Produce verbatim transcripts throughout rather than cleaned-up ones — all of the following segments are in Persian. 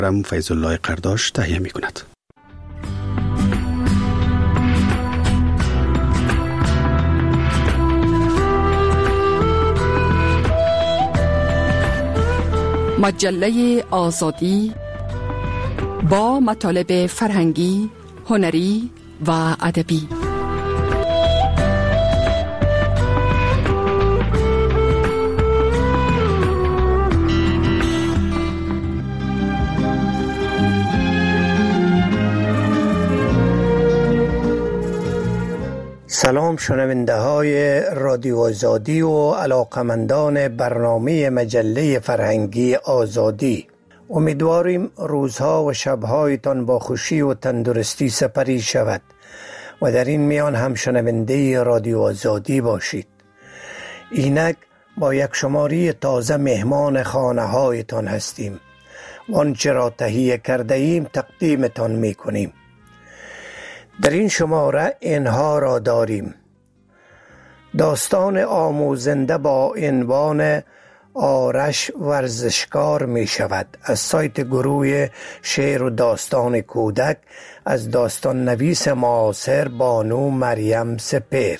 رم فیض الله قرداش تهیه می کند. مجله آزادی با مطالب فرهنگی، هنری و ادبی. سلام شنونده های رادیو آزادی و علاقمندان برنامه مجله فرهنگی آزادی. امیدواریم روزها و شبهایتان با خوشی و تندرستی سپری شود و در این میان هم شنونده رادیو آزادی باشید. اینک با یک شماری تازه مهمان خانه هایتان هستیم و آنچه را تهیه کرده ایم تقدیمتان می کنیم. در این شماره اینها را داریم: داستان آموزنده با عنوان آرش ورزشکار می شود از سایت گروه شعر و داستان کودک از داستان نویس معاصر بانو مریم سپهر.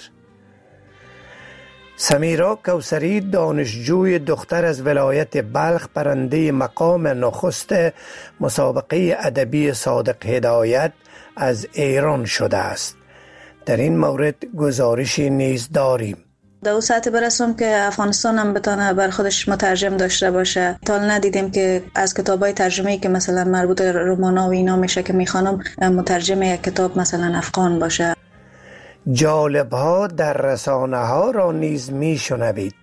سمیرا کوثری دانشجوی دختر از ولایت بلخ برنده مقام نخست مسابقه ادبی صادق هدایت از ایران شده است. در این مورد گزارشی نیز داریم. در اون ساعت برسم که افغانستان هم بتانه بر خودش مترجم داشته باشه. تا ندیدیم که از کتابای ترجمه‌ای که مثلا مربوط به رمانا و اینا میشه که میخوانم مترجم یک کتاب مثلا افغان باشه. جالب‌ها در رسانه ها را نیز میشنوید.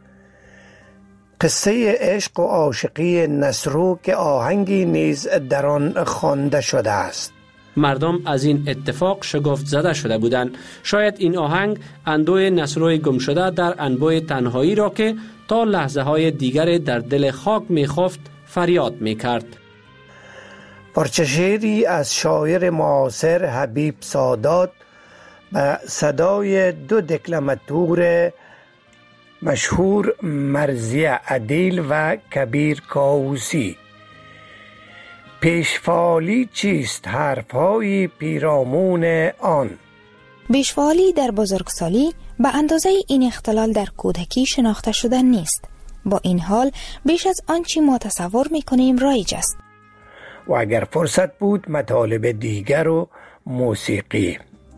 قصه عشق و عاشقی نصرو که آهنگی نیز در آن خوانده شده است. مردم از این اتفاق شگفت زده شده بودند. شاید این آهنگ اندوه نصروی گم شده در انبوه تنهایی را که تا لحظه های دیگر در دل خاک میخفت فریاد میکرد. پارچه شعری از شاعر معاصر حبیب سادات به صدای دو دکلماتور مشهور مرزیه عدیل و کبیر کاووسی. پیشفالی چیست؟ حرفهای پیرامون آن. پیشفالی در بزرگسالی به اندازه این اختلال در کودکی شناخته شده نیست. با این حال بیش از آنچه ما تصور میکنیم رایج است. و اگر فرصت بود مطالب دیگر و موسیقی.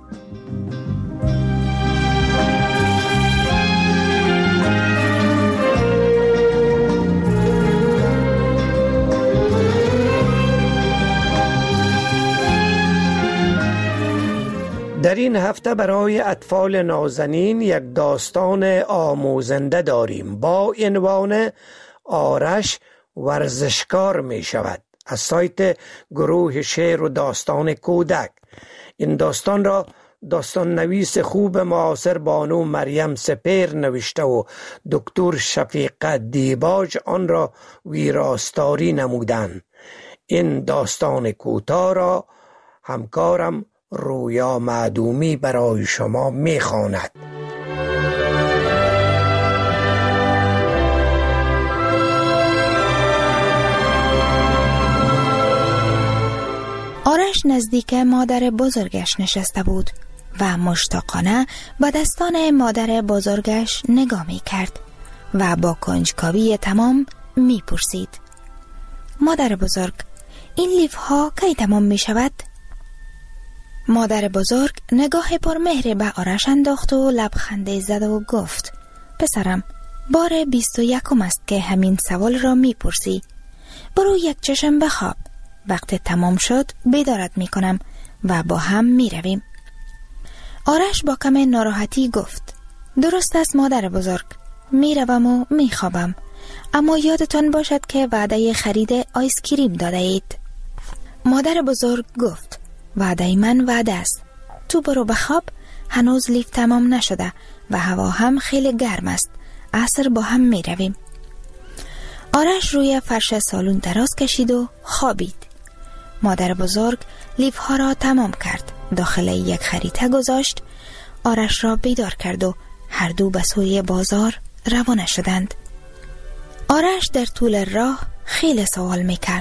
در این هفته برای اطفال نازنین یک داستان آموزنده داریم با عنوان آرش ورزشکار می شود از سایت گروه شعر و داستان کودک. این داستان را داستان نویس خوب معاصر بانو مریم سپهر نوشته و دکتر شفیقه دیباج آن را ویراستاری نمودند. این داستان کوتاه را همکارم رویا معدومی برای شما میخواند. آرش نزدیک مادر بزرگش نشسته بود و مشتاقانه به دستان مادر بزرگش نگاه می کرد و با کنجکاوی تمام می پرسید: مادر بزرگ، این لیف ها کی تمام می شود؟ مادر بزرگ نگاه پر مهر به آرش انداخت و لبخند زد و گفت: پسرم، بار بیست و یکم است که همین سوال را می پرسی. برو یک چشم بخواب. وقت تمام شد بیدارت می کنم و با هم می رویم. آرش با کم ناراحتی گفت: درست است مادر بزرگ، می روم و می خوابم، اما یادتان باشد که وعده خرید آیس کریم داده اید. مادر بزرگ گفت: وعده من وعده است. تو برو بخواب، هنوز لیف تمام نشده و هوا هم خیلی گرم است. عصر با هم می رویم. آرش روی فرش سالن دراز کشید و خوابید. مادر بزرگ لیف ها را تمام کرد، داخل یک خریطه گذاشت، آرش را بیدار کرد و هر دو به سوی بازار روانه شدند. آرش در طول راه خیلی سوال می کرد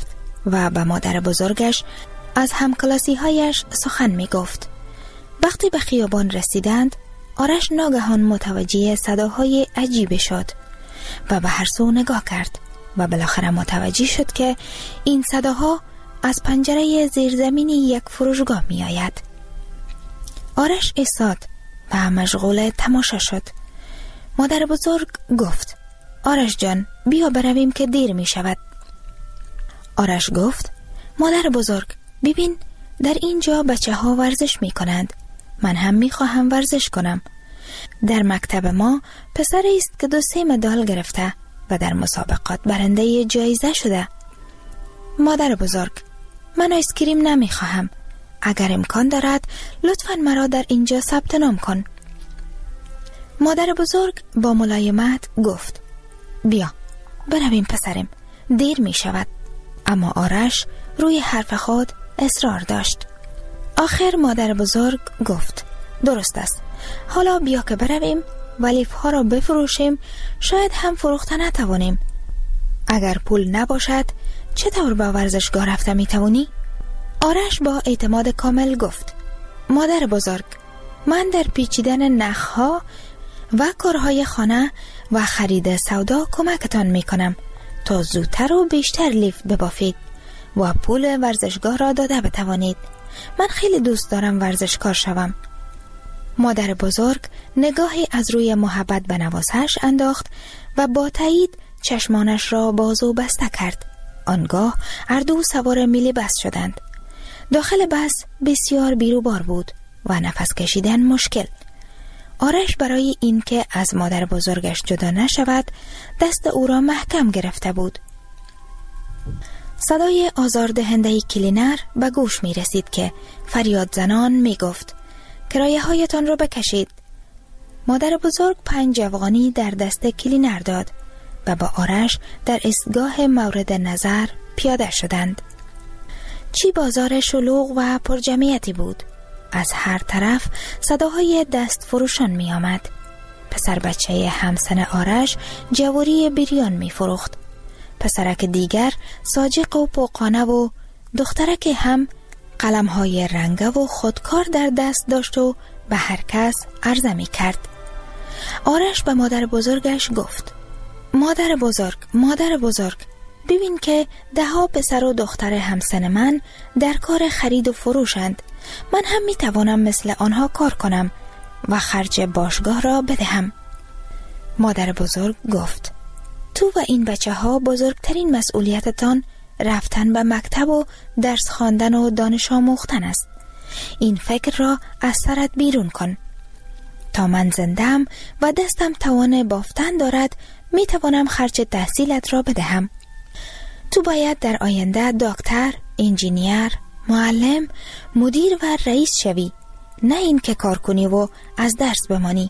و به مادر بزرگش از همکلاسی هایش سخن می گفت. وقتی به خیابان رسیدند، آرش ناگهان متوجه صداهای عجیبی شد و به هر سو نگاه کرد و بالاخره متوجه شد که این صداها از پنجره زیرزمینی یک فروشگاه می آید. آرش ایستاد و مشغول تماشا شد. مادر بزرگ گفت: آرش جان، بیا برویم که دیر می شود. آرش گفت: مادر بزرگ، ببین در اینجا بچه ها ورزش می کنند. من هم می خواهم ورزش کنم. در مکتب ما پسری است که دو سه مدال گرفته و در مسابقات برنده جایزه شده. مادر بزرگ، من آیسکریم نمی خواهم. اگر امکان دارد لطفاً مرا در اینجا ثبت نام کن. مادر بزرگ با ملایمت گفت: بیا برویم پسرم، دیر می شود. اما آرش روی حرف خود اصرار داشت. آخر مادر بزرگ گفت: درست است، حالا بیا که برویم و لیف ها را بفروشیم، شاید هم فروخته نتوانیم. اگر پول نباشد چطور به ورزشگاه رفته می توانی؟ آرش با اعتماد کامل گفت: مادر بزرگ، من در پیچیدن نخها و کارهای خانه و خرید سودا کمکتان می کنم تا زودتر و بیشتر لیف ببافید و پول ورزشگاه را داده بتوانید. من خیلی دوست دارم ورزشکار شوم. مادر بزرگ نگاهی از روی محبت به نوازش انداخت و با تایید چشمانش را باز و بسته کرد. آنگاه هر دو سوار میلی بس شدند. داخل بس بسیار بیروبار بود و نفس کشیدن مشکل. آرش برای اینکه از مادر بزرگش جدا نشود دست او را محکم گرفته بود. صدای آزاردهنده کلینر به گوش می رسید که فریاد زنان می گفت: کرایه هایتان را بکشید. مادر بزرگ پنج افغانی در دست کلینر داد و با آرش در ایستگاه مورد نظر پیاده شدند. چی بازار شلوغ و پرجمعیتی بود. از هر طرف صداهای دست فروشان می آمد. پسر بچه همسن آرش جواری بریان می فروخت. پسرک دیگر ساجق و پوقانه و دخترک هم قلمهای رنگه و خودکار در دست داشت و به هر کس عرضه می کرد. آرش به مادر بزرگش گفت: مادر بزرگ، مادر بزرگ، ببین که ده ها پسر و دختر همسن من در کار خرید و فروشند. من هم می توانم مثل آنها کار کنم و خرج باشگاه را بدهم. مادر بزرگ گفت: تو و این بچه ها بزرگترین مسئولیتتان رفتن به مکتب و درس خواندن و دانش آموختن است. این فکر را از سرت بیرون کن. تا من زندم و دستم توان بافتن دارد می توانم خرج تحصیلت را بدهم. تو باید در آینده دکتر، انجینیر، معلم، مدیر و رئیس شوی، نه این که کار کنی و از درس بمانی.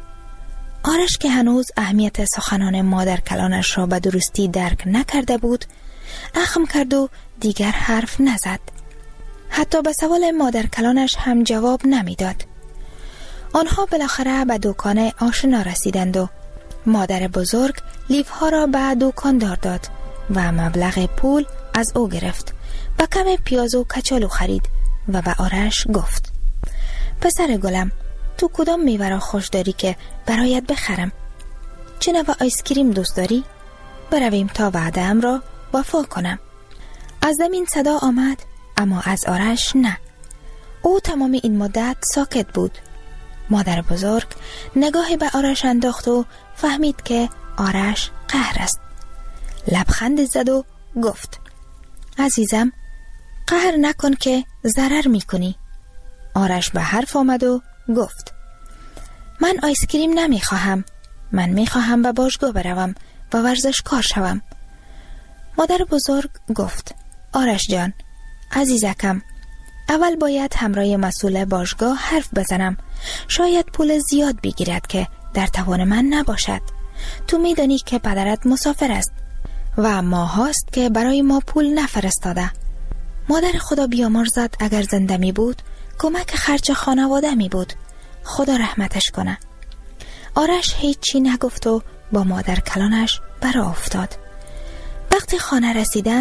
آرش که هنوز اهمیت سخنان مادر کلانش را به درستی درک نکرده بود، اخم کرد و دیگر حرف نزد. حتی به سوال مادر کلانش هم جواب نمیداد. آنها بالاخره به دکان آشنا رسیدند و مادر بزرگ لیف ها را به دکاندار داد و مبلغ پول از او گرفت و کم پیاز و کچالو خرید و به آرش گفت: پسر گلم، تو کدام میوه را خوش داری که برایت بخرم؟ چه نوع آیسکریم دوست داری؟ برویم تا وعده‌ام را وفا کنم. از زمین صدا آمد، اما از آرش نه. او تمام این مدت ساکت بود. مادر بزرگ نگاهی به آرش انداخت و فهمید که آرش قهر است. لبخند زد و گفت: عزیزم، قهر نکن که ضرر میکنی. آرش به حرف آمد و گفت: من آیسکریم نمیخواهم. من میخواهم به باشگاه بروم و ورزشکار شوم. مادر بزرگ گفت: آرش جان، عزیزکم، اول باید همراه مسئول باشگاه حرف بزنم. شاید پول زیاد بگیرد که در توان من نباشد. تو میدانی که پدرت مسافر است و ماه هاست که برای ما پول نفرستاده. مادر خدا بیامرزد اگر زنده می بود کمک خرج خانواده می بود. خدا رحمتش کنه. آرش هیچی نگفت و با مادر کلانش برا افتاد. وقتی خانه رسیدند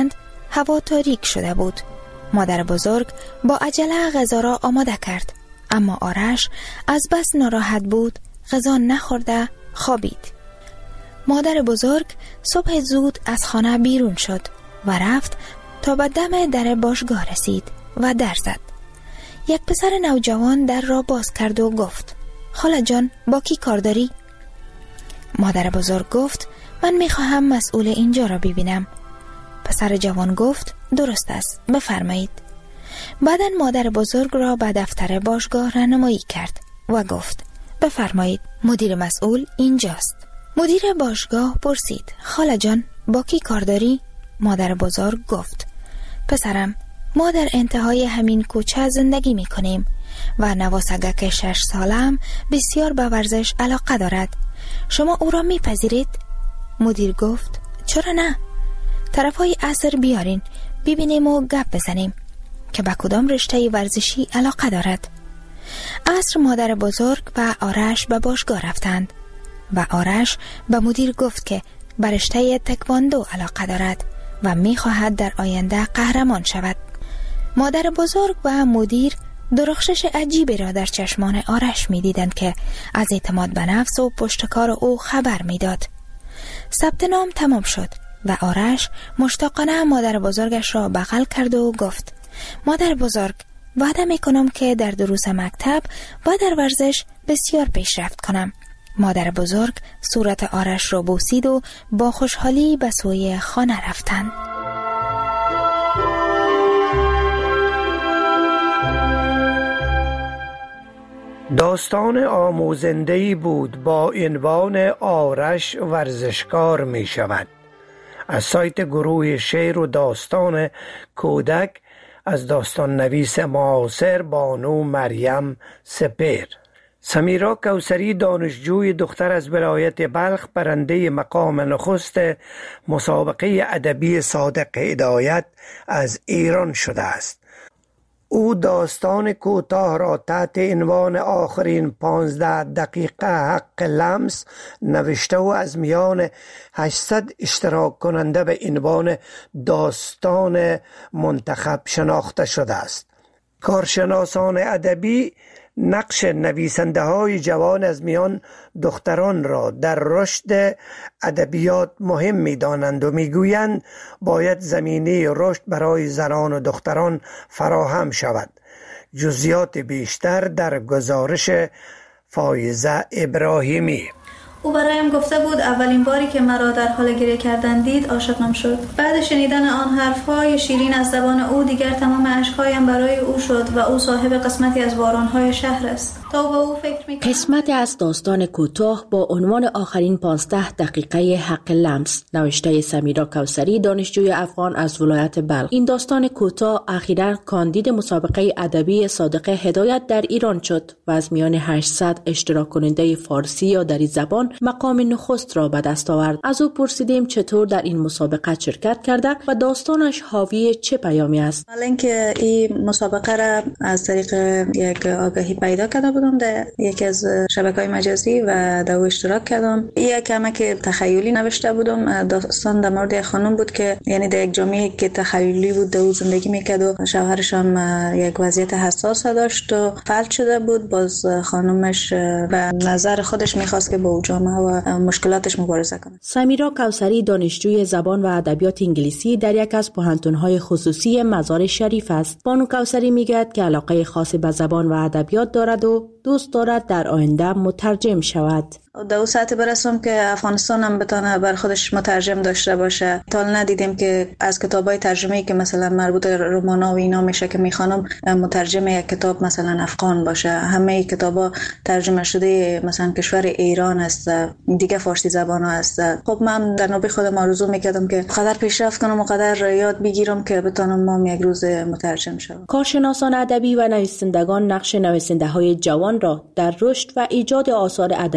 هوا تاریک شده بود. مادر بزرگ با عجله غذا را آماده کرد، اما آرش از بس ناراحت بود غذا نخورده خوابید. مادر بزرگ صبح زود از خانه بیرون شد و رفت تا به دم در باشگاه رسید و در زد. یک پسر نوجوان در را باز کرد و گفت: خاله جان، با کی کار داری؟ مادر بزرگ گفت: من میخواهم مسئول اینجا را ببینم. پسر جوان گفت: درست است، بفرمایید. بعداً مادر بزرگ را به دفتر باشگاه راهنمایی کرد و گفت: بفرمایید، مدیر مسئول اینجاست. مدیر باشگاه پرسید: خاله جان، با کی کار داری؟ مادر بزرگ گفت: پسرم، ما در انتهای همین کوچه زندگی می کنیم و نواسگک شش سالم بسیار به ورزش علاقه دارد. شما او را می پذیرید؟ مدیر گفت: چرا نه؟ طرفای عصر بیارین ببینیم و گپ بزنیم که به کدام رشته ورزشی علاقه دارد. عصر مادر بزرگ و آرش به باشگاه رفتند و آرش به مدیر گفت که به رشته تکواندو علاقه دارد و می خواهد در آینده قهرمان شود. مادر بزرگ و مدیر درخشش عجیبی را در چشمان آرش می دیدند که از اعتماد به نفس و پشتکار او خبر می داد. ثبت نام تمام شد و آرش مشتاقانه مادر بزرگش را بغل کرد و گفت: مادر بزرگ، وعده می کنم که در دروس مکتب و در ورزش بسیار پیشرفت کنم. مادر بزرگ صورت آرش را بوسید و با خوشحالی به سوی خانه رفتند. داستان آموزنده‌ای بود با عنوان آرش ورزشکار می شود. از سایت گروه شعر و داستان کودک از داستان نویس معاصر بانو مریم سپهر. سمیرا کوثری دانشجوی دختر از ولایت بلخ برنده مقام نخست مسابقه ادبی صادق هدایت از ایران شده است. او داستان کوتاه را تحت عنوان آخرین پانزده دقیقه حق لمس نوشته و از میان هشتصد اشتراک کننده به عنوان داستان منتخب شناخته شده است. کارشناسان ادبی نقش نویسنده های جوان از میان دختران را در رشد ادبیات مهم می دانند و می گویند باید زمینه رشد برای زنان و دختران فراهم شود. جزئیات بیشتر در گزارش فایزه ابراهیمی. او برایم گفته بود اولین باری که مرا در حال گریه کردن دید عاشقم شد. بعد شنیدن آن حرفهای شیرین از زبان او دیگر تمام اشکهایم برای او شد و او صاحب قسمتی از بارانهای شهر است. تا به او فکر می قسمتی از داستان کوتاه با عنوان آخرین پانزده دقیقه حق لمس نوشته سمیرا کوثری دانشجوی افغان از ولایت بلخ. این داستان کوتاه اخیراً کاندید مسابقه ادبی صادق هدایت در ایران شد و از میان هشتصد اشتراک کننده فارسی یا دری زبان مقام نخست را به دست آورد. از او پرسیدیم چطور در این مسابقه شرکت کرده و داستانش حاوی چه پیامی است. حالا اینکه این مسابقه را از طریق یک آگاهی پیدا کرده بودم در یکی از شبکه‌های مجازی و در او اشتراک کردم. یک کمک تخیلی نوشته بودم. داستان در مورد یک خانم بود که یعنی در یک جامعه که تخیلی بود در او زندگی میکرد و شوهرش هم یک وضعیت حساس داشت و فلج شده بود. باز خانمش به نظر خودش میخواست که با او جامعه و مشکلاتش مبارزه کنه. سمیرا کوثری دانشجوی زبان و ادبیات انگلیسی در یک از پوهنتون‌های خصوصی مزار شریف است. بانو کوثری میگوید که علاقه خاصی به زبان و ادبیات دارد و دوست دارد در آینده مترجم شود. در اون ساعت برسم که افغانستان هم بتونه بر خودش مترجم داشته باشه. تا ندیدیم که از کتابای ترجمه‌ای که مثلا مربوط به رمانا و اینا میشه که میخوانم مترجم یک کتاب مثلا افغان باشه. همه کتابا ترجمه شده مثلا کشور ایران است، دیگه فارسی زبان است. خب من در نوبه خودم آرزو میکردم که قدر پیشرفت کنم و قدر یاد بگیرم که بتونم ما یک روز مترجم شوم. کارشناسان ادبی و نویسندگان نقش نویسنده‌های جوان را در رشد و ایجاد آثار ادبی مهم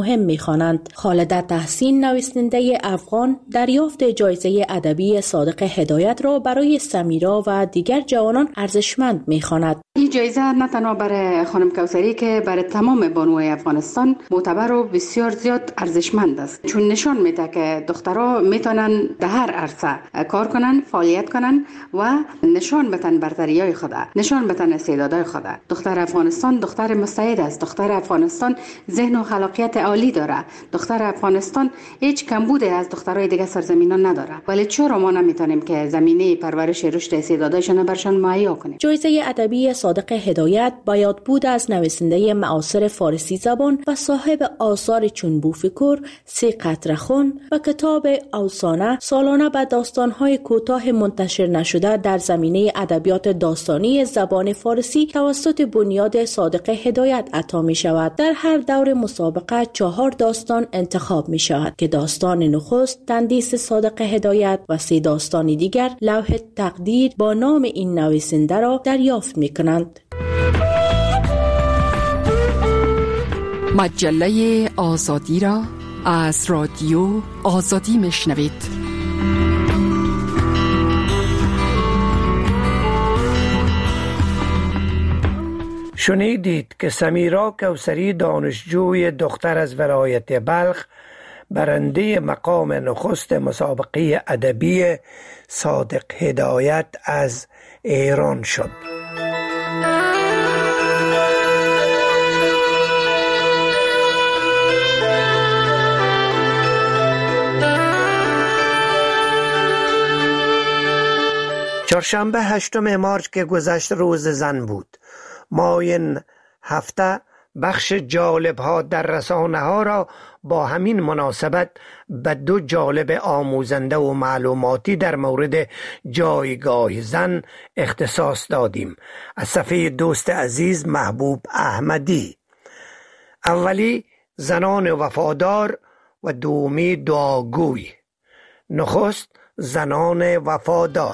مهم می‌خوانند. خالده تحسین، نویسنده افغان، دریافت جایزه ادبی صادق هدایت را برای سمیرا و دیگر جوانان ارزشمند می‌خواند. این جایزه نه تنها برای خانم کوثری که برای تمام بانوهای افغانستان معتبر و بسیار زیاد ارزشمند است، چون نشان میده که دخترها میتونن در هر عرصه کار کنن، فعالیت کنن و نشان بدن برتریای خود، نشان بدن استعدادهای خود. دختر افغانستان دختر مستعد است. دختر افغانستان ذهن و خلاقیت عالی داره. دختر افغانستان هیچ کمبودی از دخترای دیگه سرزمینان نداره. ولی چرا ما نمیتونیم که زمینه پرورش رشد استعدادایشان برشان مهیا کنیم؟ جایزه ادبی صادق هدایت با یاد بود از نویسنده معاصر فارسی زبان و صاحب آثار چون بوفکر، سی قطره خون و کتاب اوسانه سالانه به داستان‌های کوتاه منتشر نشده در زمینه ادبیات داستانی زبان فارسی توسط بنیاد صادق هدایت عطا می شود. در هر دور مسابقه چهار داستان انتخاب می شود که داستان نخست تندیس صادق هدایت و سه داستان دیگر لوح تقدیر با نام این نویسنده را دریافت می کنند. مجله آزادی را از رادیو آزادی میشنوید. شنیدید که سمیرا کوثری، دانشجوی دختر از ولایت بلخ، برنده مقام نخست مسابقه ادبی صادق هدایت از ایران شد. چهارشنبه هشتم مارچ که گذشت روز زن بود. ما این هفته بخش جالب ها در رسانه ها را با همین مناسبت به دو جالب آموزنده و معلوماتی در مورد جایگاه زن اختصاص دادیم. از صفحه دوست عزیز محبوب احمدی. اولی زنان وفادار و دومی دعاگوی. نخست زنان وفادار.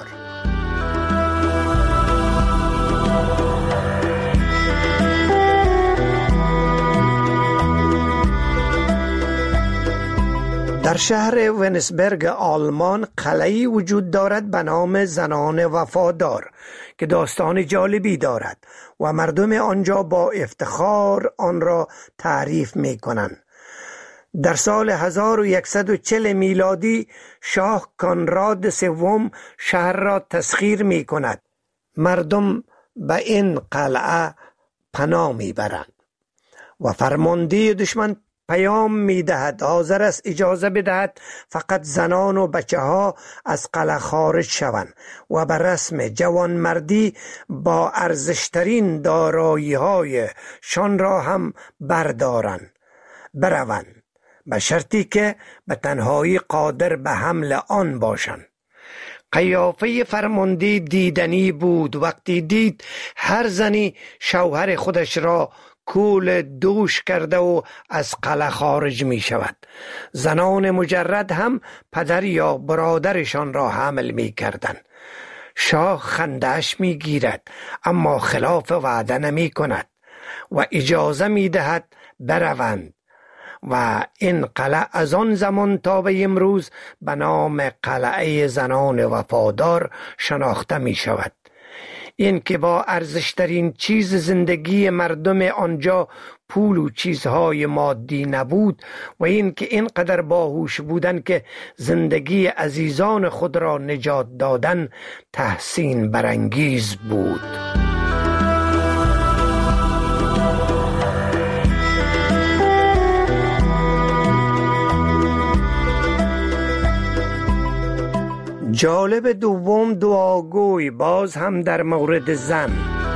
در شهر ونسبرگ آلمان قلعه‌ای وجود دارد به نام زنان وفادار که داستان جالبی دارد و مردم آنجا با افتخار آن را تعریف می کنند. در سال هزار و صد و چهل میلادی شاه کانراد سوم شهر را تسخیر می کند. مردم به این قلعه پناه می برند و فرمانده دشمن پیام می دهد حاضر است اجازه بدهد فقط زنان و بچه ها از قلعه خارج شوند و به رسم جوانمردی با ارزشترین دارایی های شان را هم بردارند بروند، به شرطی که به تنهایی قادر به حمل آن باشند. قیافه فرمانده دیدنی بود. وقتی دید هر زنی شوهر خودش را کول دوش کرده و از قلعه خارج می شود. زنان مجرد هم پدر یا برادرشان را حمل می کردن. شاه خنده‌اش می گیرد اما خلاف وعده نمی کند و اجازه می دهد بروند و این قلعه از آن زمان تا به امروز به نام قلعه زنان وفادار شناخته می شود. این که با ارزشترین چیز زندگی مردم آنجا پول و چیزهای مادی نبود و این که اینقدر باهوش بودن که زندگی عزیزان خود را نجات دادن تحسین برانگیز بود. جالب دوم دعاگوی، باز هم در مورد زن.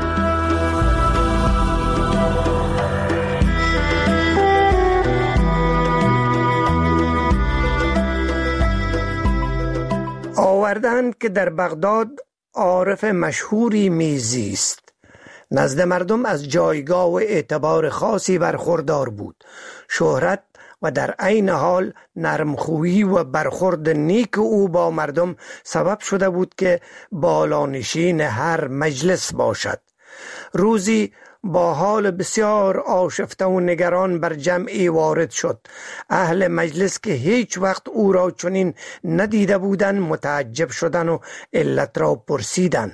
آوردند که در بغداد عارف مشهوری میزیست. نزد مردم از جایگاه و اعتبار خاصی برخوردار بود. شهرت و در عین حال نرمخویی و برخورد نیک او با مردم سبب شده بود که بالانشین هر مجلس باشد. روزی با حال بسیار آشفته و نگران بر جمعی وارد شد. اهل مجلس که هیچ وقت او را چنین ندیده بودند متعجب شدند و علت را پرسیدند.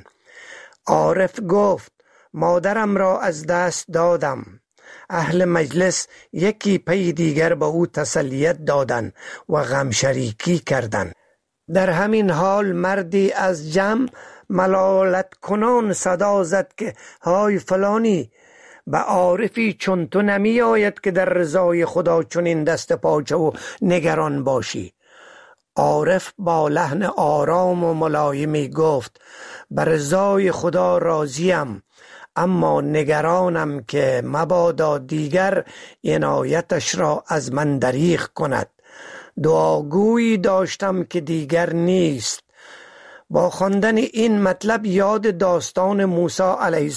عارف گفت مادرم را از دست دادم. اهل مجلس یکی پی دیگر به او تسلیت دادند و غم شریکی کردند. در همین حال مردی از جمع ملالت کنان صدا زد که های فلانی، به عارفی چون تو نمی آید که در رضای خدا چنین دست پاچه و نگران باشی. عارف با لحن آرام و ملایمی گفت به رضای خدا راضیم، اما نگرانم که مبادا دیگر عنایتش را از من دریغ کند. دعاگویی داشتم که دیگر نیست. با خواندن این مطلب یاد داستان موسی علیه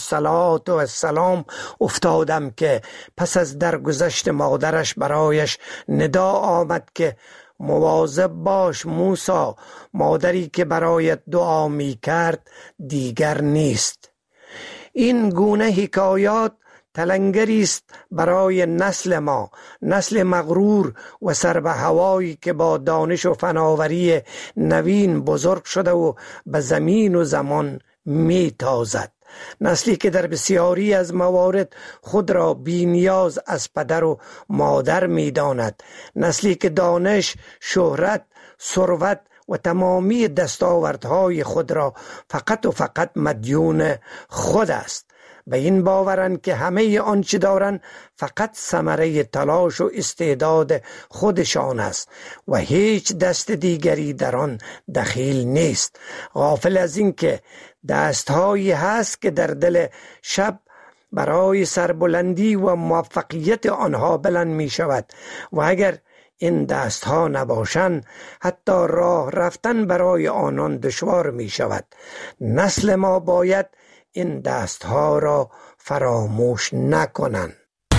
السلام افتادم که پس از درگذشت مادرش برایش ندا آمد که مواظب باش موسی، مادری که برایت دعا می کرد دیگر نیست. این گونه حکایات تلنگری است برای نسل ما، نسل مغرور و سر به هوایی که با دانش و فناوری نوین بزرگ شده و به زمین و زمان می تازد. نسلی که در بسیاری از موارد خود را بی نیاز از پدر و مادر می داند. نسلی که دانش، شهرت، ثروت و تمامی دستاوردهای خود را فقط و فقط مدیون خود است. به این باورند که همه آنچه دارند فقط ثمره تلاش و استعداد خودشان است و هیچ دست دیگری در آن دخیل نیست. غافل از این که دستهایی هست که در دل شب برای سربلندی و موفقیت آنها بلند می شود و اگر این دست ها نباشند حتی راه رفتن برای آنان دشوار می شود. نسل ما باید این دست ها را فراموش نکنند.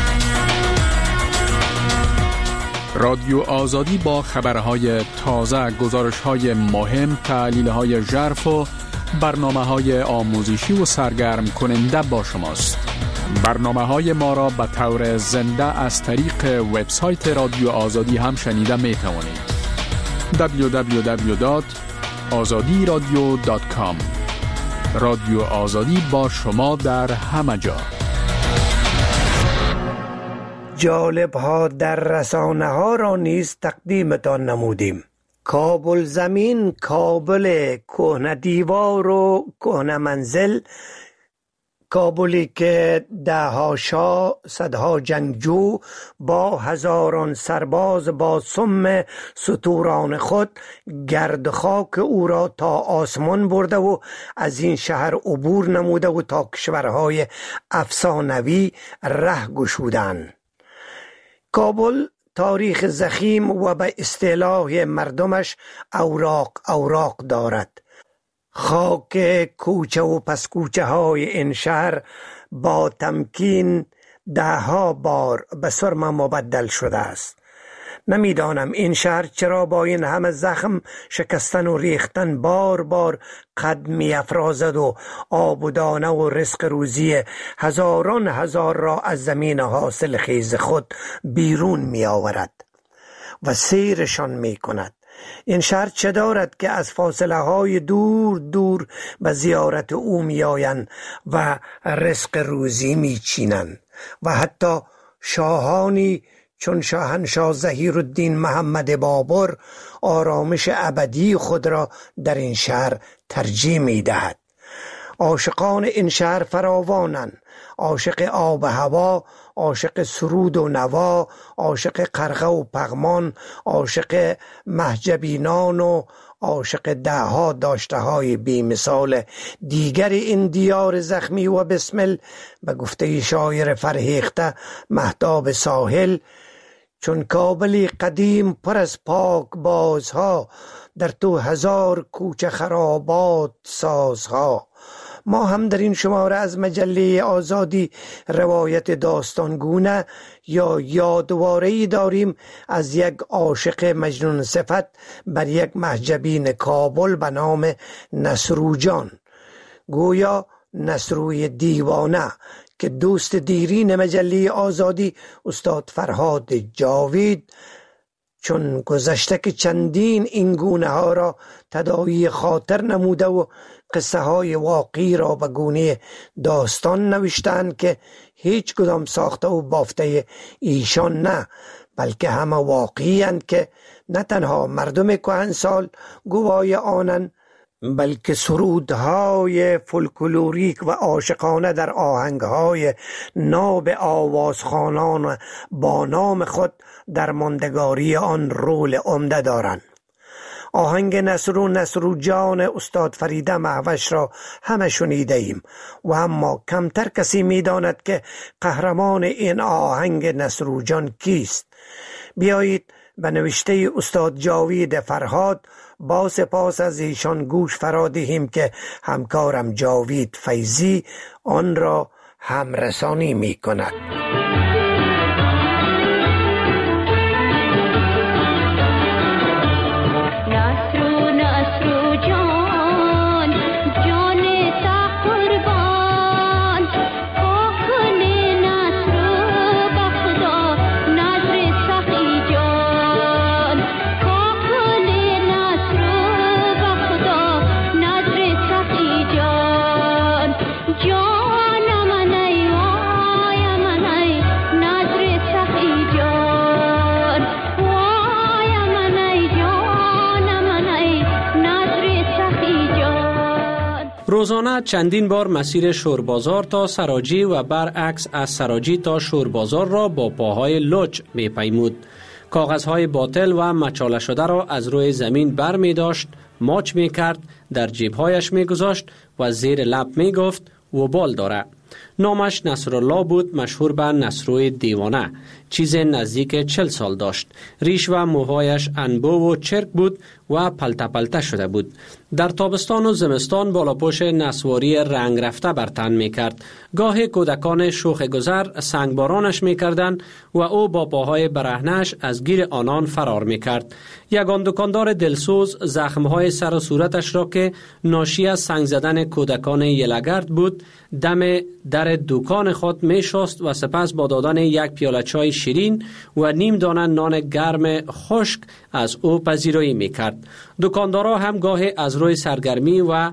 رادیو آزادی با خبرهای تازه، گزارش‌های مهم، تحلیل‌های ژرف و برنامه‌های آموزشی و سرگرم کننده با شماست. برنامه‌های ما را به طور زنده از طریق وبسایت رادیو آزادی هم شنیده می‌توانید. دبلیو دبلیو دبلیو دات آزادی رادیو دات کام. رادیو آزادی با شما در همه جا. جالب ها در رسانه ها را نیز تقدیمتان نمودیم. کابل زمین، کابل کهنه دیوار و کهنه منزل، کابلی که دهها شاه، صدها جنگجو با هزاران سرباز با سم ستوران خود گرد خاک او را تا آسمان برده و از این شهر عبور نموده و تا کشورهای افسانوی ره گشودند. کابل تاریخ ضخیم و به اصطلاح مردمش اوراق اوراق دارد. خاک کوچه و پس کوچه های این شهر با تمکین ده ها بار به سرمه مبدل شده است. نمیدانم این شهر چرا با این همه زخم شکستن و ریختن بار بار قد می افرازد و آب و دانه و رزق روزی هزاران هزار را از زمین حاصل خیز خود بیرون می آورد و سیرشان می کند. این شهر چه دارد که از فاصله های دور دور به زیارت او می آیند و رزق روزی می چینند و حتی شاهانی چون شاهنشاه ظهیرالدین محمد بابر آرامش ابدی خود را در این شهر ترجیح می دهد. عاشقان این شهر فراوانند، عاشق آب و هوا، عاشق سرود و نوا، عاشق قرغه و پغمان، عاشق محجبینان و عاشق دهها داشته های بی مثال دیگر این دیار زخمی و بسمل. به گفته شاعر فرهیخته مهتاب ساحل، چون کابلی قدیم پر از پاک بازها، در تو هزار کوچه خرابات سازها. ما هم در این شماره از مجله آزادی روایت داستانگونه یا یادواره‌ای داریم از یک عاشق مجنون صفت بر یک محجبین کابل به نام نصرو جان. گویا نصروی دیوانه که دوست دیرین مجله آزادی استاد فرهاد جاوید، چون گذشته که چندین این گونه ها را تداعی خاطر نموده و قصه های واقعی را به گونه داستان نوشتند که هیچ کدام ساخته و بافته ایشان نه، بلکه همه واقعی اند که نه تنها مردم کهنسال گواه آنند، بلکه سرودهای فولکلوریک و عاشقانه در آهنگهای ناب آوازخوانان با نام خود در ماندگاری آن رول عمده دارند. آهنگ نصرو نصرو جان استاد فرید مهوش را همه شنیده ایم و اما کمتر کسی می داند که قهرمان این آهنگ نصرو جان کیست. بیایید به نوشته استاد جاوید فرهاد با سپاس از ایشان گوش فرا دهیم که همکارم جاوید فیضی آن را همرسانی می کند. روزانه چندین بار مسیر شوربازار تا سراجی و برعکس از سراجی تا شوربازار را با پاهای لچ می پیمود. کاغذهای باطل و مچاله شده را از روی زمین بر می داشت، ماچ می کرد، در جیبهایش می گذاشت و زیر لب می گفت و بال داره. نامش نصرالله بود، مشهور به نصروی دیوانه. چیز نزدیک چل سال داشت. ریش و موهایش انبو و چرک بود و پلته پلته شده بود. در تابستان و زمستان بالاپوش نسواری رنگ رفته بر تن می کرد. گاهی کودکان شوخ گذر سنگبارانش می کردند و او با پاهای برهنش از گیر آنان فرار می کرد. یگان دکاندار دلسوز زخمهای سر و صورتش را که ناشی از سنگ زدن کودکان یلگرد بود دم در دکان خود می شست و سپس با دادن یک پیاله چای شیرین و نیم دانه نان گرم خشک از او پذیرایی می کرد. دکاندارا هم گاهی از روی سرگرمی و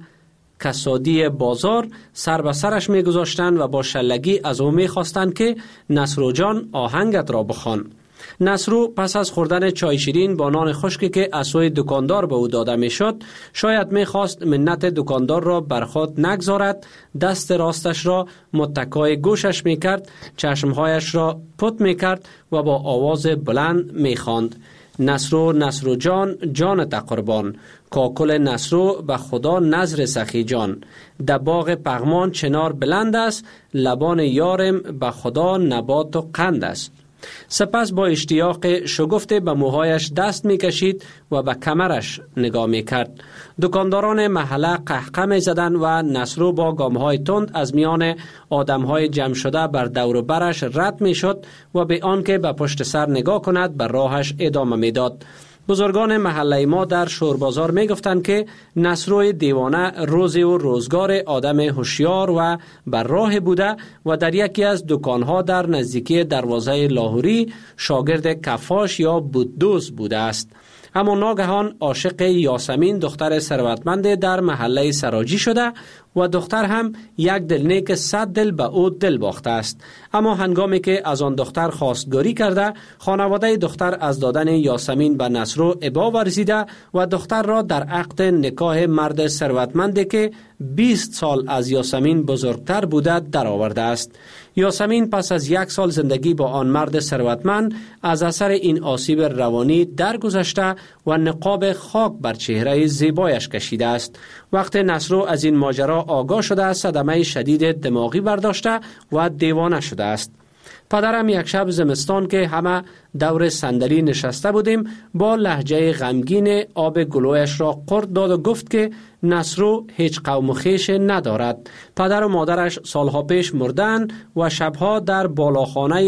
کسادی بازار سر به سرش می گذاشتند و با شلگی از او می خواستند که نصرو جان آهنگت را بخوان. نصرو پس از خوردن چای شیرین با نان خشکی که از سوی دکاندار به او داده می شد شاید می خواست منت دکاندار را بر خود نگذارد، دست راستش را متکای گوشش می کرد، چشمهایش را پت می کرد و با آواز بلند می خواند: نصرو نصرو جان جانت قربان، کاکل نصرو به خدا نظر سخی جان، در باغ پغمان چنار بلند است، لبان یارم به خدا نبات و قند است. سپس با اشتیاق شگفته به موهایش دست می کشید و به کمرش نگاه می کرد. دکانداران محله قهقه می زدند و نصرو با گامهای تند از میان آدمهای جمع شده بر دور و برش رد می شد و به آنکه به پشت سر نگاه کند بر راهش ادامه می داد. بزرگان محله ما در شوربازار می گفتند که نصروی دیوانه روزی و روزگار آدم هوشیار و بر راه بوده و در یکی از دکانها در نزدیکی دروازه لاهوری شاگرد کفاش یا بوددوز بوده است. اما ناگهان عاشق یاسمین دختر ثروتمند در محله سراجی شده و دختر هم یک دلنیک صد دل به او دل باخته است. اما هنگامی که از آن دختر خواستگاری کرده، خانواده دختر از دادن یاسمین به نصرو ابا ورزیده و دختر را در عقد نکاح مرد ثروتمندی که بیست سال از یاسمین بزرگتر بوده در آورده است. یاسمین پس از یک سال زندگی با آن مرد ثروتمند از اثر این آسیب روانی درگذشته و نقاب خاک بر چهره زیبایش کشیده است. وقتی نصرو از این ماجرا آگاه شده، صدمه شدید دماغی برداشته و دیوانه شده است. پدرم یک شب زمستان که همه دور صندلی نشسته بودیم با لهجه غمگین آب گلویش را قرت داد و گفت که نصرو هیچ قوم و خویش ندارد. پدر و مادرش سالها پیش مردند و شبها در بالاخانه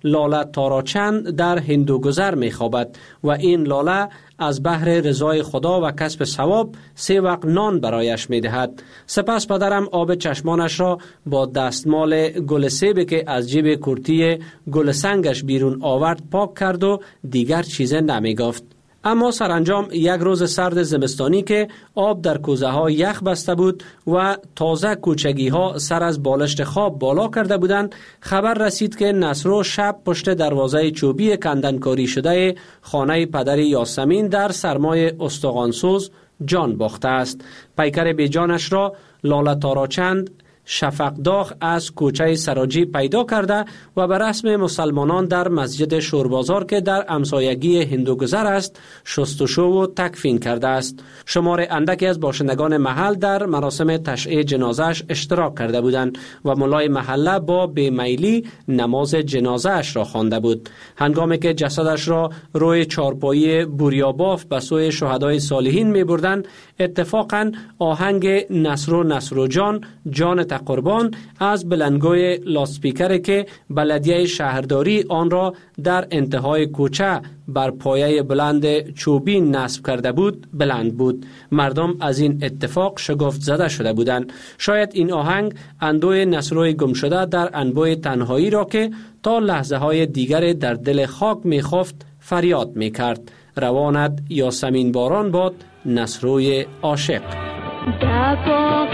لاله تاراچند در هندوگذر می خوابد و این لاله از بحر رضای خدا و کسب ثواب سه وقت نان برایش می دهد. سپس پدرم آب چشمانش را با دستمال گل سیبی که از جیب کرتی گل سنگش بیرون آورد پاک کرد و دیگر چیز نمی گفت. اما سرانجام یک روز سرد زمستانی که آب در کوزه ها یخ بسته بود و تازه کوچگی ها سر از بالشت خواب بالا کرده بودند، خبر رسید که نصرو شب پشت دروازه چوبی کندنکاری شده خانه پدر یاسمین در سرمای استخوانسوز جان باخته است. پیکر بیجانش را لاله تاراچند شفقداغ از کوچه سراجی پیدا کرده و به رسم مسلمانان در مسجد شوربازار که در همسایگی هندوگذر است شستشو و تکفین کرده است. شمار اندکی از باشندگان محل در مراسم تشییع جنازهش اشتراک کرده بودند و ملای محله با بیمیلی نماز جنازه اش را خوانده بود. هنگامی که جسدش را روی چارپایی بوریاباف به سوی شهدای صالحین می بردند، اتفاقا آهنگ نصر و نصر جان جان قربان از بلندگوی لاسپیکر که بلدیه شهرداری آن را در انتهای کوچه بر پایه بلند چوبی نصب کرده بود بلند بود. مردم از این اتفاق شگفت زده شده بودند. شاید این آهنگ اندوه نصروی گم شده در انبوه تنهایی را که تا لحظه های دیگر در دل خاک می خفت فریاد می کرد. روانت یاسمین باران باد نصروی عاشق. در باغ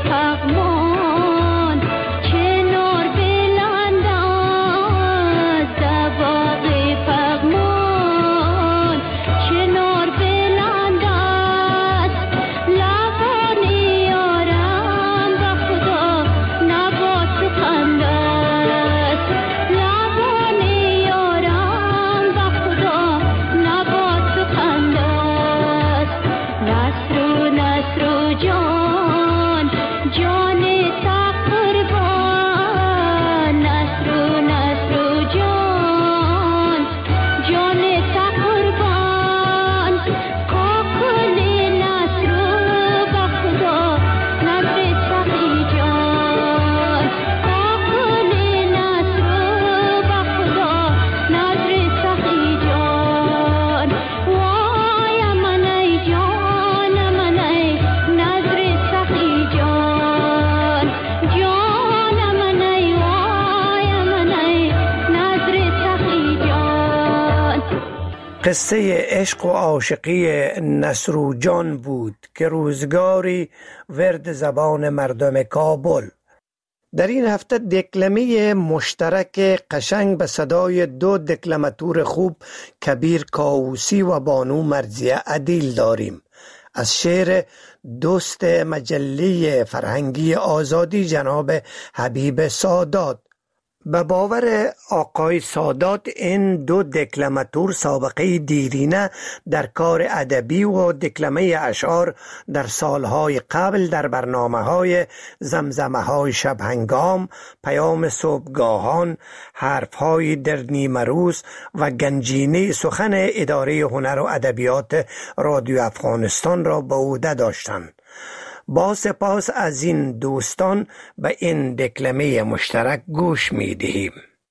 پغمان کنار بلند است، در باغ پغمان کنار بلند است، لبانی یارم به خدا نباد سخن است، لبانی یارم به خدا نباد سخن است. نصر نصر جان جان تا قربان، نصر نصر جان جان تا قربان، کاکل نصر به خدا نصر سخی جان، کاکل نصر به خدا نصر سخی جان. وای من ای جان من ای نظر سخی جان، جان من ای وای من ای نظر سخی جان. قصه عشق و عاشقی نصر جان بود که روزگاری ورد زبان مردم کابل. در این هفته دکلمه مشترک قشنگ به صدای دو دکلماتور خوب کبیر کاووسی و بانو مرزیه عدیل داریم. از شعر دوست مجله فرهنگی آزادی جناب حبیب سادات. به باور آقای سادات این دو دکلماتور سابقه دیرینه در کار ادبی و دکلمه اشعار در سالهای قبل در برنامه‌های زمزمه‌های شبهنگام، پیام صبحگاهان، حرف‌های در نیمه روز و گنجینه سخن اداره هنر و ادبیات رادیو افغانستان را به عهده داشتند. با سپاس از این دوستان به این دکلمه مشترک گوش می دهیم.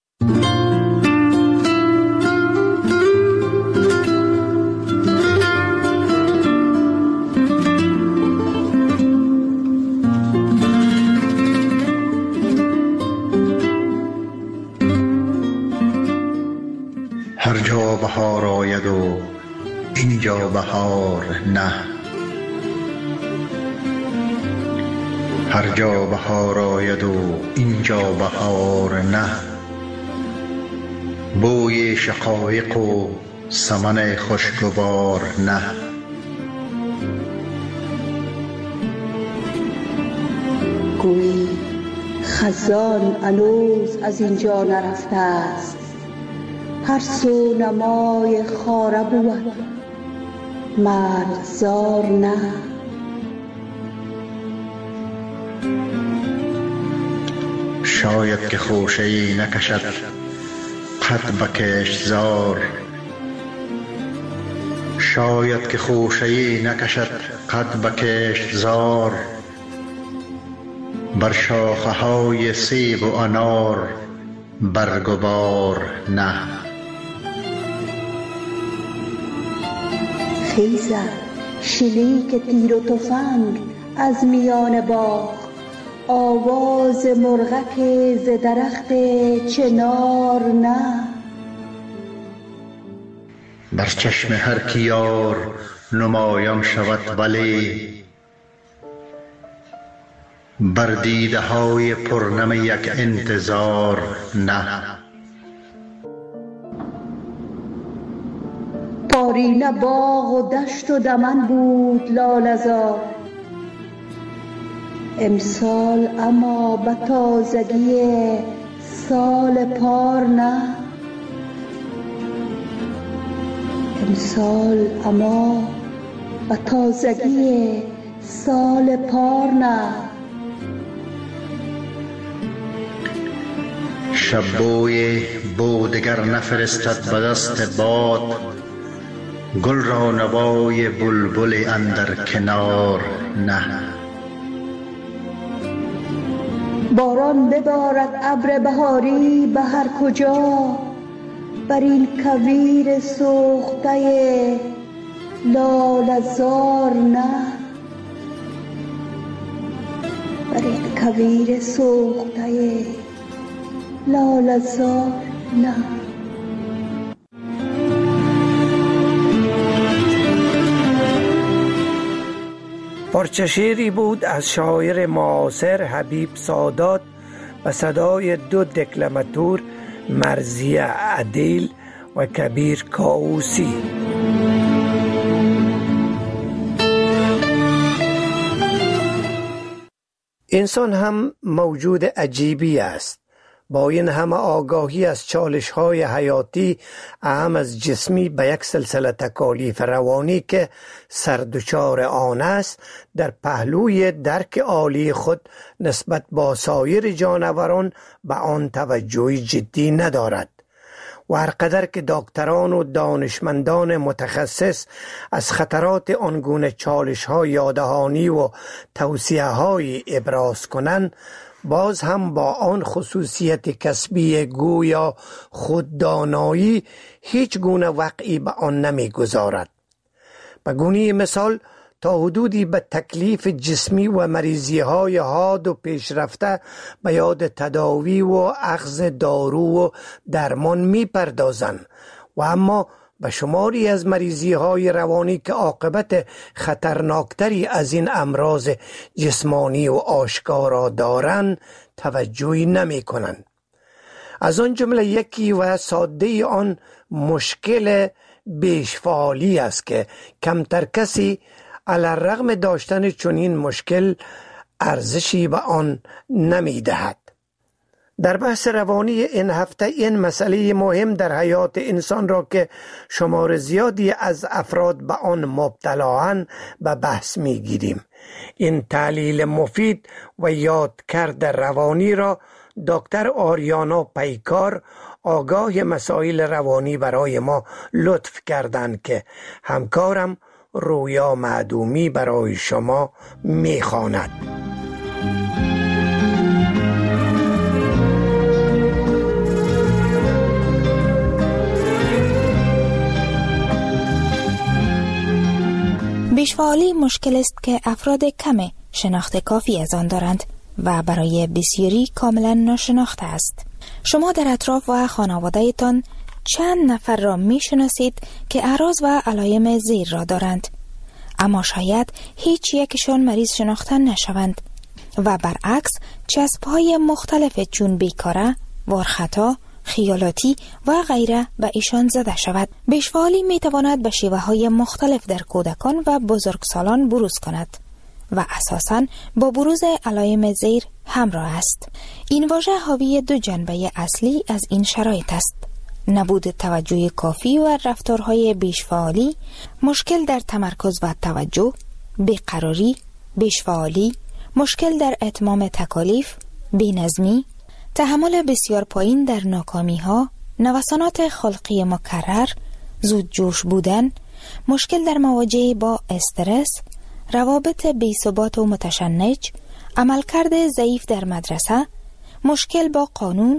هر جا بهار آید و اینجا بهار نه، هر جا بهار آید و اینجا بهار نه، بوی شقایق و سمن خوشگوار نه. گویی خزان هنوز از اینجا نرفته است، هر سو نمای خاره بود مرغزار نه. شاید که خوشه‌ای نکشد قد بکش زار، شاید که خوشه‌ای نکشد قد بکش زار، بر شاخه های سیب و انار برگ و بار نه. خیزد شلیک تیر و تفنگ از میان باغ، آواز مرغک ز درخت چنار نه. بر چشم هر کی یار نمایان شود ولی، بر دیده های پرنم یک انتظار نه. پارینه باغ و دشت و دمن بود لاله‌زار، امسال اما به تازگی سال پار نه. امسال اما به تازگی سال پار نه. شب بوی بودگر نفرستد به دست باد، گل را نوای بلبل اندر کنار نه. باران ببارد ابر بهاری به هر کجا، بر این کویر سوخته لاله‌زار نه. بر این کویر سوخته لاله‌زار نه. پارچه شعری بود از شاعر معاصر حبیب سادات و صدای دو دکلماتور مرضیه عدیل و کبیر کاووسی. انسان هم موجود عجیبی است. با این همه آگاهی از چالش‌های حیاتی، اهم از جسمی، به یک سلسله تکالیف روانی که سردچار آن است، در پهلوی درک عالی خود نسبت با سایر جانوران به آن توجهی جدی ندارد. و هر قدر که دکتران و دانشمندان متخصص از خطرات آنگونه چالش‌های یادهانی و توصیه‌های ابراز کنند، باز هم با آن خصوصیت کسبی گویا خوددانایی هیچ گونه وقعی به آن نمی گذارد. به گونه مثال تا حدودی به تکلیف جسمی و مریضی های حاد و پیشرفته به یاد تداوی و اخذ دارو و درمان می پردازند، و اما به شماری از مریضی های روانی که عاقبت خطرناکتری از این امراض جسمانی و آشکارا دارند توجهی نمی کنند. از آن جمله یکی و ساده آن مشکل بیشفعالی است که کمتر کسی علی‌الرغم داشتن چنین مشکل ارزشی به آن نمی دهد. در بحث روانی این هفته این مسئله مهم در حیات انسان را که شمار زیادی از افراد به آن مبتلااند به بحث می گیریم. این تحلیل مفید و یادکرد روانی را دکتر آریانا پیکار، آگاه مسائل روانی، برای ما لطف کردند که همکارم رویا معدومی برای شما می خواند. بیشفعالی مشکل است که افراد کم شناخت کافی از آن دارند و برای بسیاری کاملا ناشناخته است. شما در اطراف و خانواده‌تان چند نفر را می شناسید که اعراض و علائم زیر را دارند، اما شاید هیچ یکشان مریض شناخته نشوند و برعکس چسب‌های مختلف چون بیکاره، وارخطا، خیالاتی و غیره به ایشان زده شود. بیشفعالی می تواند به شیوه های مختلف در کودکان و بزرگسالان بروز کند و اساساً با بروز علائم زیر همراه است. این واژه حاوی دو جنبه اصلی از این شرایط است: نبود توجه کافی و رفتارهای بیشفعالی، مشکل در تمرکز و توجه، بیقراری، بیشفعالی، مشکل در اتمام تکالیف، بی‌نظمی، تحمل بسیار پایین در ناکامی ها، نوسانات خلقی مکرر، زود جوش بودن، مشکل در مواجهه با استرس، روابط بی‌ثبات و متشنج، عملکرد ضعیف در مدرسه، مشکل با قانون،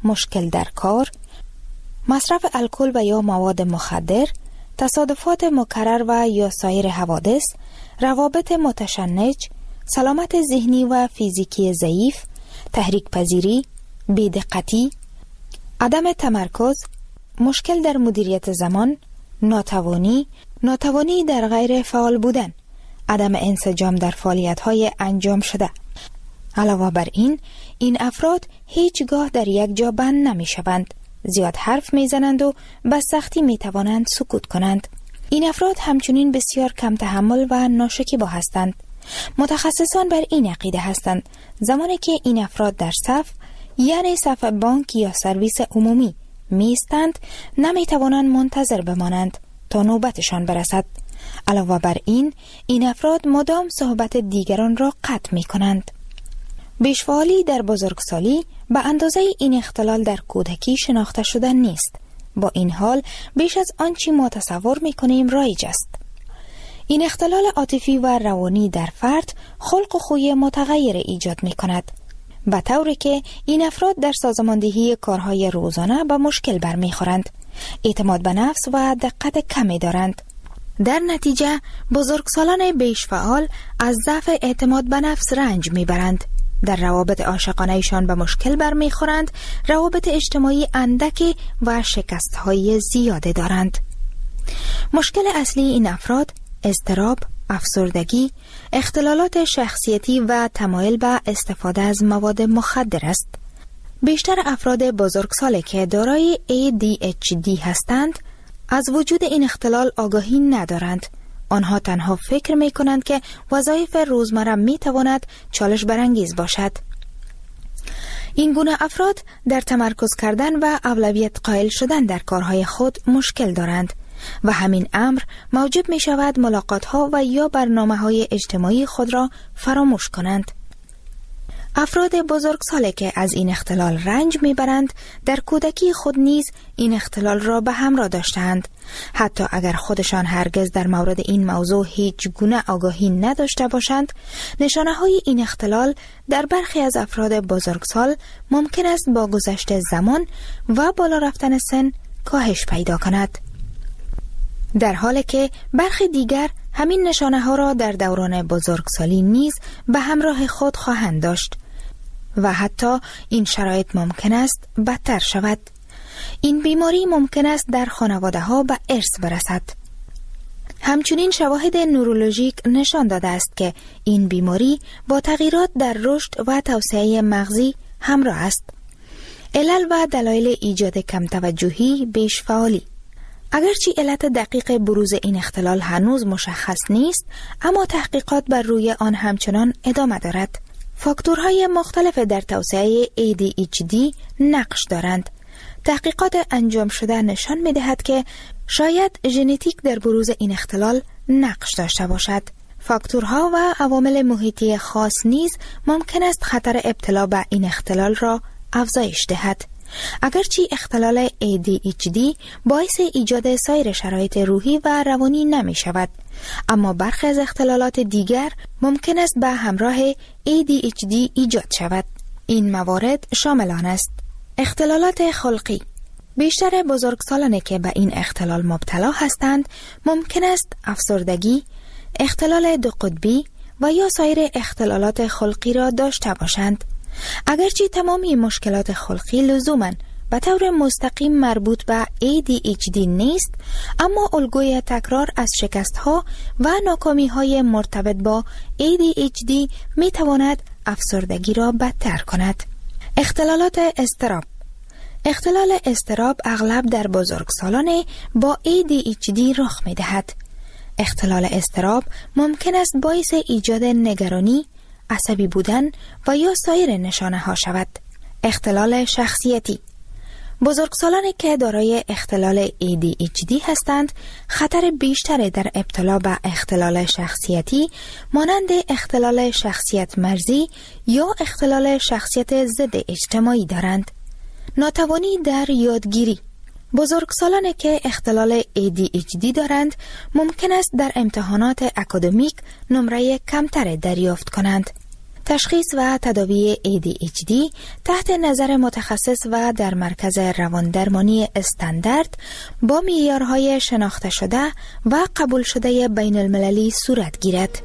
مشکل در کار، مصرف الکل و یا مواد مخدر، تصادفات مکرر و یا سایر حوادث، روابط متشنج، سلامت ذهنی و فیزیکی ضعیف، تحریک پذیری، بی‌دقتی، عدم تمرکز، مشکل در مدیریت زمان، ناتوانی، ناتوانی در غیر فعال بودن، عدم انسجام در فعالیت‌های انجام شده. علاوه بر این، این افراد هیچگاه در یک جا بند نمی‌شوند، زیاد حرف می‌زنند و به سختی می‌توانند سکوت کنند. این افراد همچنین بسیار کم تحمل و ناشکیبا هستند. متخصصان بر این عقیده هستند زمانی که این افراد در صف، یعنی صف بانک یا سرویس عمومی میستند، نمیتوانند منتظر بمانند تا نوبتشان برسد. علاوه بر این، این افراد مدام صحبت دیگران را قطع می کنند. بیشفعالی در بزرگسالی به اندازه این اختلال در کودکی شناخته شده نیست. با این حال بیش از آنچه ما تصور می کنیم رایج است. این اختلال عاطفی و روانی در فرد خلق و خوی متغیر ایجاد می کند، به طوری که این افراد در سازماندهی کارهای روزانه به مشکل برمیخورند، اعتماد به نفس و دقت کمی دارند. در نتیجه بزرگسالان بیش فعال از ضعف اعتماد به نفس رنج میبرند. در روابط عاشقانه‌شان به مشکل برمیخورند، روابط اجتماعی اندکی و شکست‌های زیاده دارند. مشکل اصلی این افراد اضطراب، افسردگی، اختلالات شخصیتی و تمایل به استفاده از مواد مخدر است. بیشتر افراد بزرگسالی که دارای ای دی اچ دی هستند از وجود این اختلال آگاهی ندارند. آنها تنها فکر می کنند که وظایف روزمره می تواند چالش برانگیز باشد. این گونه افراد در تمرکز کردن و اولویت قائل شدن در کارهای خود مشکل دارند و همین امر موجب می شود ملاقات ها و یا برنامه های اجتماعی خود را فراموش کنند. افراد بزرگسالی که از این اختلال رنج میبرند در کودکی خود نیز این اختلال را به همراه داشتند، حتی اگر خودشان هرگز در مورد این موضوع هیچ گونه آگاهی نداشته باشند. نشانه های این اختلال در برخی از افراد بزرگسال ممکن است با گذشت زمان و بالا رفتن سن کاهش پیدا کند، در حالی که برخی دیگر همین نشانه ها را در دوران بزرگسالی نیز به همراه خود خواهند داشت و حتی این شرایط ممکن است بدتر شود. این بیماری ممکن است در خانواده ها به ارث برسد. همچنین شواهد نورولوژیک نشان داده است که این بیماری با تغییرات در رشد و توسعه مغزی همراه است. علل و دلایل ایجاد کم توجهی، بیش فعالی. اگرچه علت دقیق بروز این اختلال هنوز مشخص نیست، اما تحقیقات بر روی آن همچنان ادامه دارد. فاکتورهای مختلف در توسعه ای دی اچ دی نقش دارند. تحقیقات انجام شده نشان می دهد که شاید ژنتیک در بروز این اختلال نقش داشته باشد. فاکتورها و عوامل محیطی خاص نیز ممکن است خطر ابتلا به این اختلال را افزایش دهد. اگرچه اختلال ای دی اچ دی باعث ایجاد سایر شرایط روحی و روانی نمی شود، اما برخی از اختلالات دیگر ممکن است به همراه ای دی اچ دی ایجاد شود. این موارد شامل آن است: اختلالات خلقی. بیشتر بزرگسالانی که به این اختلال مبتلا هستند ممکن است افسردگی، اختلال دو قطبی و یا سایر اختلالات خلقی را داشته باشند. اگرچه تمامی مشکلات خلقی لزوماً به طور مستقیم مربوط به ای دی اچ دی نیست، اما الگوی تکرار از شکست‌ها و ناکامی‌های مرتبط با ای دی اچ دی می‌تواند افسردگی را بدتر کند. اختلالات اضطراب. اختلال اضطراب اغلب در بزرگسالان با ای دی اچ دی رخ می‌دهد. اختلال اضطراب ممکن است باعث ایجاد نگرانی، عصبی بودن و یا سایر نشانه ها شود. اختلال شخصیتی. بزرگسالانی که دارای اختلال ای دی اچ دی هستند خطر بیشتری در ابتلا به اختلال شخصیتی مانند اختلال شخصیت مرزی یا اختلال شخصیت ضد اجتماعی دارند. ناتوانی در یادگیری. بزرگسالانی که اختلال ای دی اچ دی دارند ممکن است در امتحانات اکادمیک نمره کمتر دریافت کنند. تشخیص و تداوی ای دی اچ دی تحت نظر متخصص و در مرکز رواندرمانی استاندارد با معیارهای شناخته شده و قبول شده بین المللی صورت گیرد.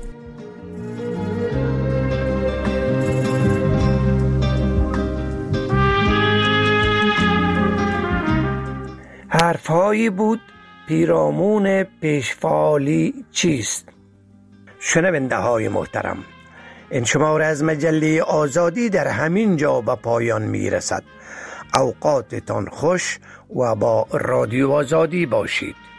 حرفهایی بود پیرامون پیشفعالی چیست؟ شنونده های محترم، این شماره از مجله آزادی در همین جا به پایان می رسد. اوقاتتان خوش و با رادیو آزادی باشید.